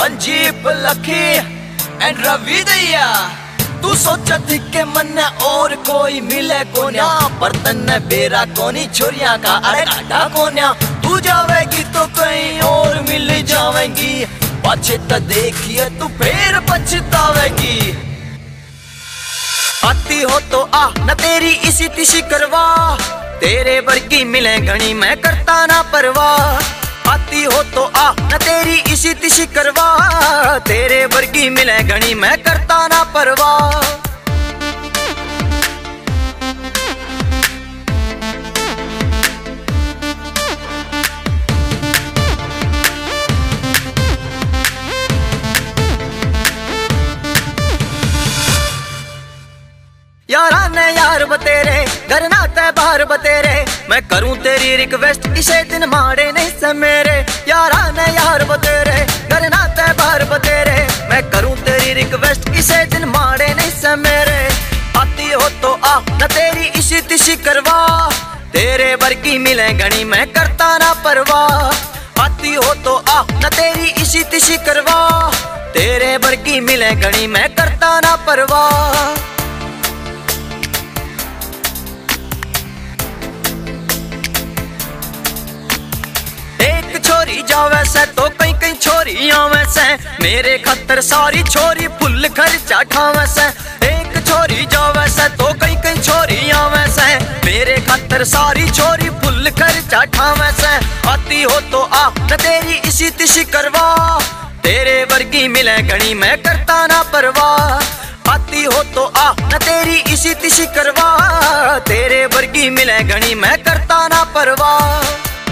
संजीप लखी एंड रवि दैया। तू सोचा थी के मन और कोई मिले कोन्या, पर तन्ने बेरा कोनी छोरिया का अरे आधा कोन्या। तू जावेगी तो कहीं और मिल जावेगी, पाछे तो देखिए तू फिर पछतावेगी। आती हो तो आ न तेरी इसी तिसी करवा, तेरे वर्गी मिले घनी मैं करता ना परवाह। आती हो तो आ न तेरी इसी तिसी करवा, तेरे वर्गी मिले घनी मैं करता ना परवाह। यारा ने यार बतेरे घर ना ते बाहर बतेरे, मैं करूं तेरी रिक्वेस्ट इसे दिन मारे नहीं से मेरे। यारा ने यार बतेरे घर ना ते बाहर बतेरे, मैं करूं तेरी रिक्वेस्ट इसे दिन मारे नहीं से मेरे। आती हो तो आ न तेरी इसी तिसी करवा, तेरे वर्गी मिले घनी मैं करता ना परवाह। आती हो तो आ न तेरी इसी तिसी करवा, तेरे वर्गी मिले घनी मैं करता ना परवाह। छोरी जावे से तो कई कई छोरी आवे से, मेरे खातर सारी छोरी फुल खर्चा ठावे से। एक छोरी जावे से तो कई कई छोरी आवे से, मेरे खातर सारी छोरी फुल खर्चा ठावे से। आती हो तो आ न तेरी इसी तिसी करवा, तेरे वर्गी मिले घनी मैं करता ना परवाह। आती हो तो आ न तेरी इसी तिसी करवा, तेरे वर्गी मिले घनी मैं करता ना परवाह।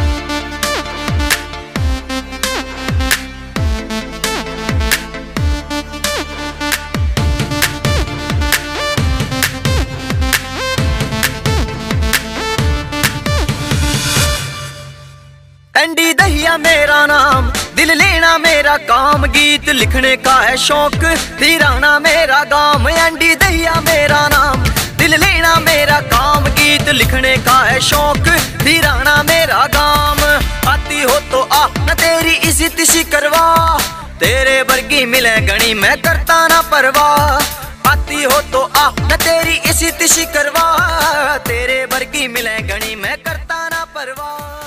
एंडी दहिया मेरा नाम, दिल लेना मेरा काम, गीत लिखने का है शौक, धीराना मेरा गाम। एंडी दहिया मेरा नाम, दिल लेना मेरा काम, गीत लिखने का है शौक, धीराना मेरा गाम। आती हो तो आ न तेरी इसी तिसी करवा, तेरे वर्गी मिले घनी मैं करता ना परवाह। आती हो तो आ न तेरी इसी तिसी करवा, तेरे वर्गी मिले घनी मैं करता ना परवाह।